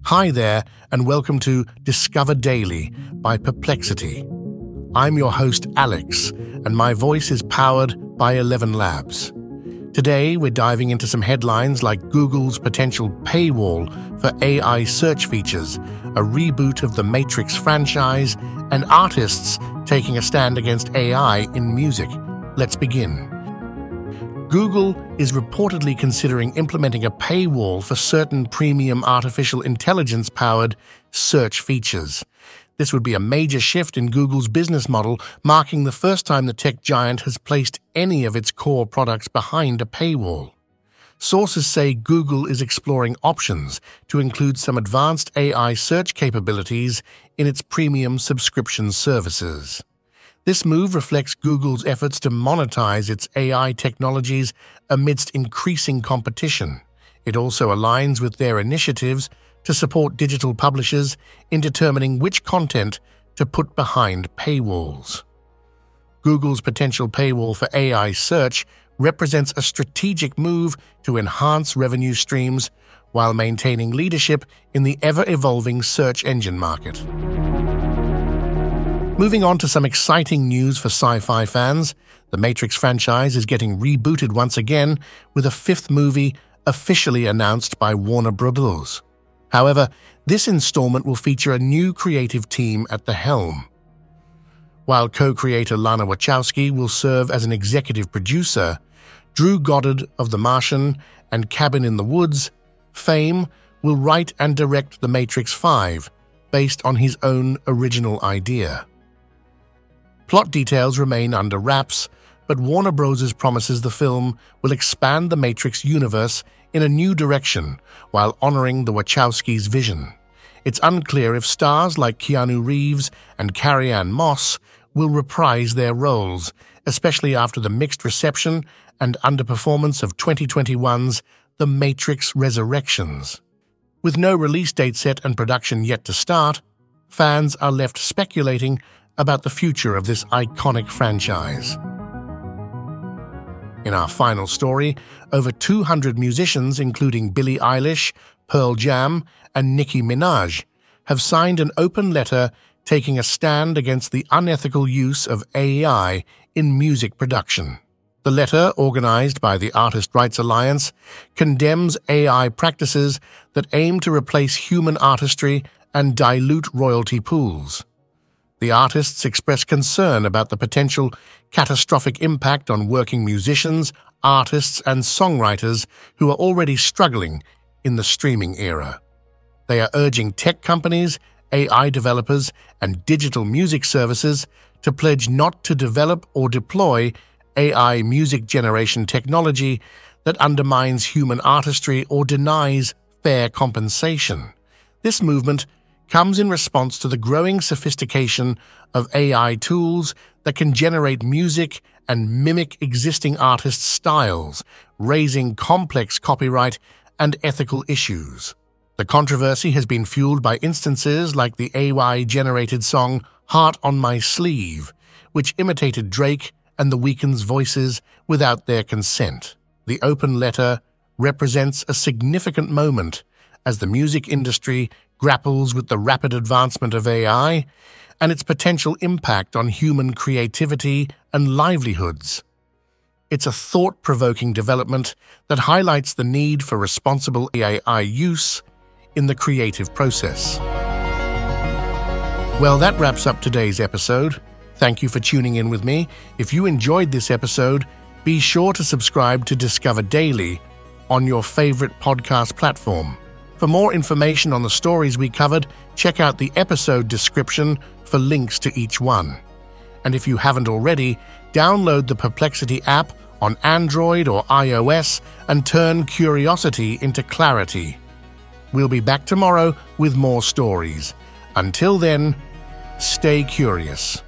Hi there, and welcome to Discover Daily by Perplexity. I'm your host, Alex, and my voice is powered by 11 Labs. Today, we're diving into some headlines like Google's potential paywall for AI search features, a reboot of the Matrix franchise, and artists taking a stand against AI in music. Let's begin. Google is reportedly considering implementing a paywall for certain premium artificial intelligence-powered search features. This would be a major shift in Google's business model, marking the first time the tech giant has placed any of its core products behind a paywall. Sources say Google is exploring options to include some advanced AI search capabilities in its premium subscription services. This move reflects Google's efforts to monetize its AI technologies amidst increasing competition. It also aligns with their initiatives to support digital publishers in determining which content to put behind paywalls. Google's potential paywall for AI search represents a strategic move to enhance revenue streams while maintaining leadership in the ever-evolving search engine market. Moving on to some exciting news for sci-fi fans, the Matrix franchise is getting rebooted once again with a fifth movie officially announced by Warner Bros. However, this installment will feature a new creative team at the helm. While co-creator Lana Wachowski will serve as an executive producer, Drew Goddard of The Martian and Cabin in the Woods fame will write and direct The Matrix 5 based on his own original idea. Plot details remain under wraps, but Warner Bros. Promises the film will expand the Matrix universe in a new direction while honoring the Wachowskis' vision. It's unclear if stars like Keanu Reeves and Carrie-Anne Moss will reprise their roles, especially after the mixed reception and underperformance of 2021's The Matrix Resurrections. With no release date set and production yet to start, fans are left speculating about the future of this iconic franchise. In our final story, over 200 musicians, including Billie Eilish, Pearl Jam, and Nicki Minaj, have signed an open letter taking a stand against the unethical use of AI in music production. The letter, organized by the Artist Rights Alliance, condemns AI practices that aim to replace human artistry and dilute royalty pools. The artists express concern about the potential catastrophic impact on working musicians, artists, and songwriters who are already struggling in the streaming era. They are urging tech companies, AI developers, and digital music services to pledge not to develop or deploy AI music generation technology that undermines human artistry or denies fair compensation. This movement comes in response to the growing sophistication of AI tools that can generate music and mimic existing artists' styles, raising complex copyright and ethical issues. The controversy has been fueled by instances like the AI-generated song Heart on My Sleeve, which imitated Drake and The Weeknd's voices without their consent. The open letter represents a significant moment as the music industry grapples with the rapid advancement of AI and its potential impact on human creativity and livelihoods. It's a thought-provoking development that highlights the need for responsible AI use in the creative process. Well, that wraps up today's episode. Thank you for tuning in with me. If you enjoyed this episode, be sure to subscribe to Discover Daily on your favorite podcast platform. For more information on the stories we covered, check out the episode description for links to each one. And if you haven't already, download the Perplexity app on Android or iOS and turn curiosity into clarity. We'll be back tomorrow with more stories. Until then, stay curious.